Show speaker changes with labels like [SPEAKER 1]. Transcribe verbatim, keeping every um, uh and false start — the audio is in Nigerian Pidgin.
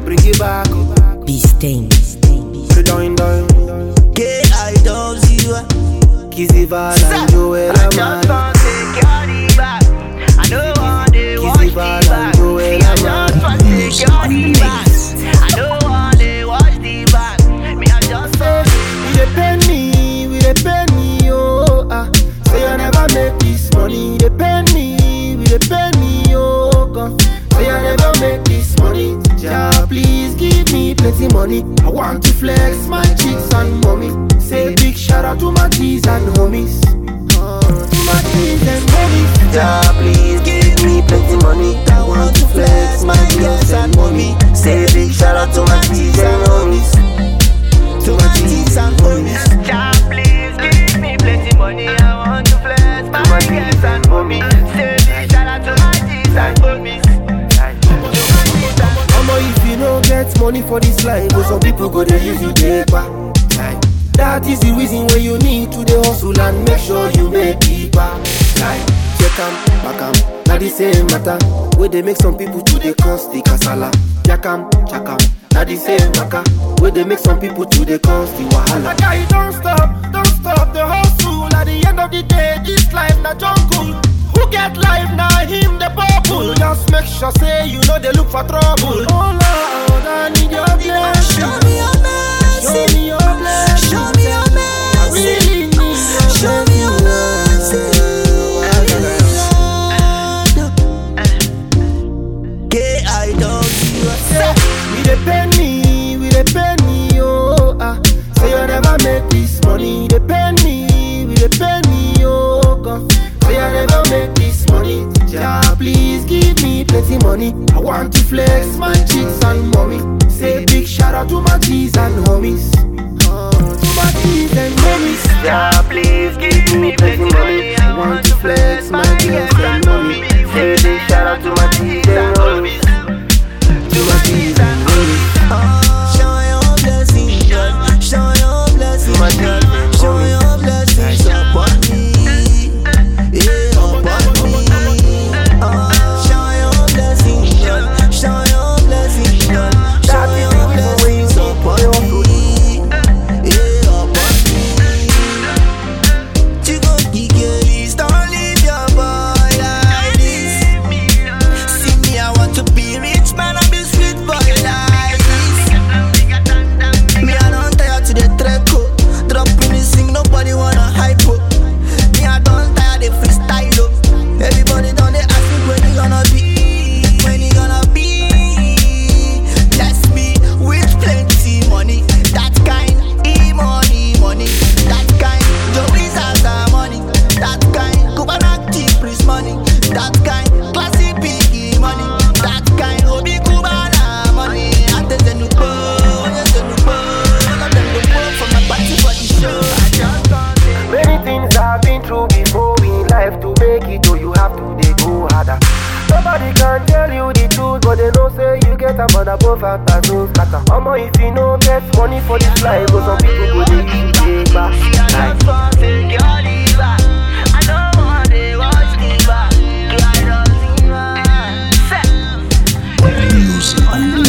[SPEAKER 1] bring it back.
[SPEAKER 2] Be stain.
[SPEAKER 1] Sit down, down.
[SPEAKER 3] K I don't see you.
[SPEAKER 1] Kizzy Val and Joel
[SPEAKER 4] I just want to take your back. I don't want to watch the back. See, I just want to take your back. I don't want to watch the back. Me, I just want
[SPEAKER 1] We dey pay me, we dey pay me, oh ah. Say I never make this money. They pay me, we dey pay me, oh God. Say I never make this money. Jah, please give me plenty money. I want to flex my cheeks and mommy. Say big shout out to my G's and homies. Uh, to my G's and homies.
[SPEAKER 3] Jah, please give me plenty money. I want to flex my girls and mommy. Say big shout out to my G's and homies. To my G's and homies.
[SPEAKER 4] Jah, please give me plenty money. I want to flex my girls and mommy. Say big shout out to my G's and homies.
[SPEAKER 1] Mama, if you no get money for this life, but some people go they use you paper. That is the reason why you need to the hustle and make sure you make it back. Like, check 'em, back 'em, not the same matter. Where they make some people to the cost the kasala. Jack 'em, check 'em, not the same matter. Where they make some people to the cost the wahala. Guy, don't stop, don't stop the hustle. At the end of the day, this life not jungle. Who get life now? Him the bubble. Just make sure say you know they look for trouble. Oh Lord, I need your blessing.
[SPEAKER 3] Show me your mercy.
[SPEAKER 1] Show me your blessing.
[SPEAKER 3] Show me your mercy.
[SPEAKER 1] I really need your
[SPEAKER 3] Show me your mercy. K I don't see you.
[SPEAKER 1] We dey pay me, we dey pay me, oh ah. Say you never make this money. They pay me, we dey pay me, oh God. Say I never make this money. Jah, please give me plenty money. I want to flex my cheeks and mommy. Say big shout out to my G's and homies. Uh, to my G's and homies.
[SPEAKER 4] Jah, please give me plenty money. I want to flex my girls and mommy. Say big shout out to my G's and homies.
[SPEAKER 1] To my G's and homies.
[SPEAKER 3] Show your blessings, God. Show your blessings, God. Show your blessings upon me. Yeah, upon me. Uh, show your blessings, God. Show your blessings, God. Show your blessings upon me. Yeah, upon me. Chico Kikelis, don't leave your boy like this. See me, I want to be rich, man, and be sweet boy like this. Me, I don't tire to the treco. Dropping this thing, nobody wanna hype up. Me, I don't tire the freestyle up. Everybody down there ask me when he gonna be, when he gonna be. Bless me with plenty money. That kind, e-money, money. That kind, Joey Zaza money. That kind, Kubanak Kipris money. That kind, classy Biggie money. That kind, Obi Kubana money. And there's a new boy, there's a new boy. All of them look work for my party for the show. I just can't say.
[SPEAKER 1] Many things I've been through before in life to make it, oh you have to they go harder. Nobody can tell you the truth, but they know say you get a man above and so scatter. Mama, if you no get money for this life, but some people go they use it back.
[SPEAKER 4] See, I just want to take your back. I don't want to watch the back. I don't see my
[SPEAKER 5] Music.